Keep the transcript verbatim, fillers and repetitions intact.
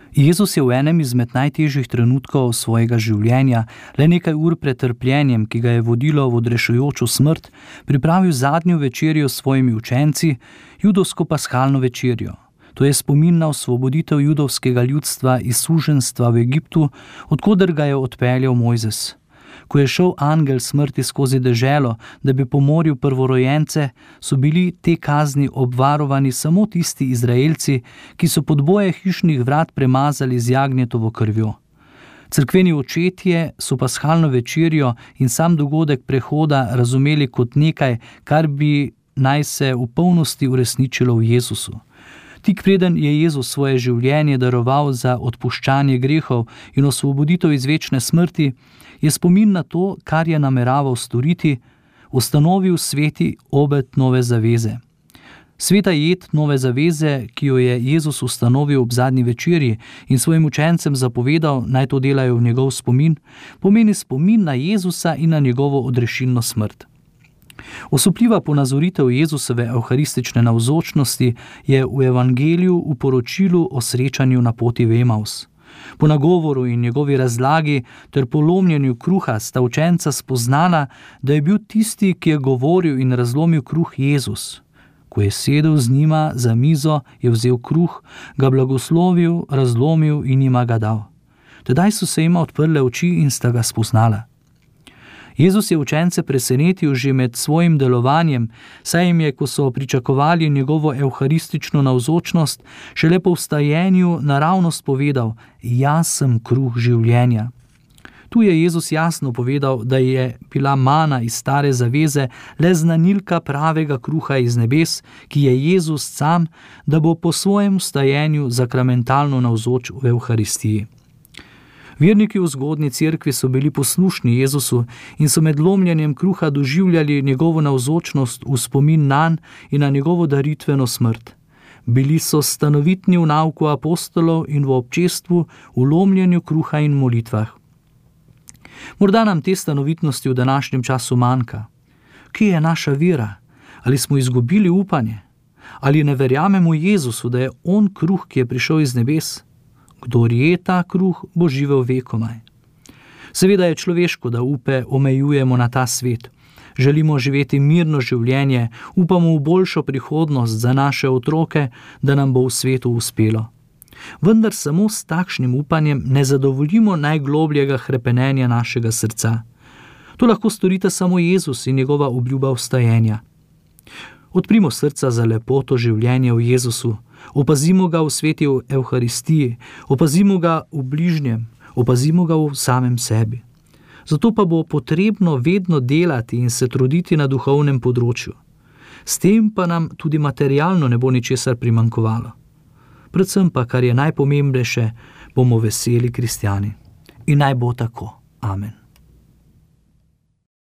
Jezus je v enem izmed najtežjih trenutkov svojega življenja, le nekaj ur pred trpljenjem, ki ga je vodilo v odrešujočo smrt, pripravil zadnjo večerjo s svojimi učenci, judovsko paschalno večerjo. To je spomin na osvoboditev judovskega ljudstva iz suženjstva v Egiptu, od koder ga je odpeljal Mojzes. Ko je šel angel smrti skozi deželo, da bi pomoril prvorojence, so bili te kazni obvarovani samo tisti Izraelci, ki so podboje hišnih vrat premazali z jagnjetovo krvjo. Cerkveni očetje so paschalno večerjo in sam dogodek prehoda razumeli kot nekaj, kar bi naj se v polnosti uresničilo v Jezusu. Tik preden je Jezus svoje življenje daroval za odpuščanje grehov in osvoboditev iz večne smrti, je spomin na to, kar je nameraval storiti, ustanovil sveti obet nove zaveze. Sveta jed nove zaveze, ki jo je Jezus ustanovil ob zadnji večerji in svojim učencem zapovedal, naj to delajo v njegov spomin, pomeni spomin na Jezusa in na njegovo odrešilno smrt. Osupljiva ponazoritev Jezusove evharistične navzočnosti je v evangeliju v poročilu o srečanju na poti v Emaus. Po nagovoru in njegovi razlagi ter po lomljenju kruha sta učenca spoznala, da je bil tisti, ki je govoril in razlomil kruh, Jezus. Ko je sedel z njima za mizo, je vzel kruh, ga blagoslovil, razlomil in jima ga dal. Tedaj so se jima odprle oči in sta ga spoznala. Jezus je učence presenetil že med svojim delovanjem, saj jim je, ko so pričakovali njegovo evharistično navzočnost, šele po vstajenju naravnost povedal: jaz sem kruh življenja. Tu je Jezus jasno povedal, da je bila mana iz stare zaveze le znanilka pravega kruha iz nebes, ki je Jezus sam, da bo po svojem vstajenju sakramentalno navzoč v evharistiji. Verniki v zgodnji cerkvi so bili poslušni Jezusu in so med lomljenjem kruha doživljali njegovo navzočnost v spomin nanj in na njegovo daritveno smrt. Bili so stanovitni v nauku apostolov in v občestvu, v lomljenju kruha in molitvah. Morda nam te stanovitnosti v današnjem času manjka. Kje je naša vera? Ali smo izgubili upanje? Ali ne verjamemo Jezusu, da je on kruh, ki je prišel iz nebes? Kdor je ta kruh, bo živel vekomaj. Seveda je človeško, da upe omejujemo na ta svet. Želimo živeti mirno življenje, upamo v boljšo prihodnost za naše otroke, da nam bo v svetu uspelo. Vendar samo s takšnim upanjem ne zadovoljimo najglobljega hrepenenja našega srca. To lahko storite samo Jezus in njegova obljuba vstajenja. Odprimo srca za lepoto življenja v Jezusu, opazimo ga v sveti evharistiji, opazimo ga v bližnjem, opazimo ga v samem sebi. Zato pa bo potrebno vedno delati in se truditi na duhovnem področju. S tem pa nam tudi materialno ne bo ničesar primanjkovalo. Predvsem pa, kar je najpomembnejše, bomo veseli kristjani. In naj bo tako. Amen.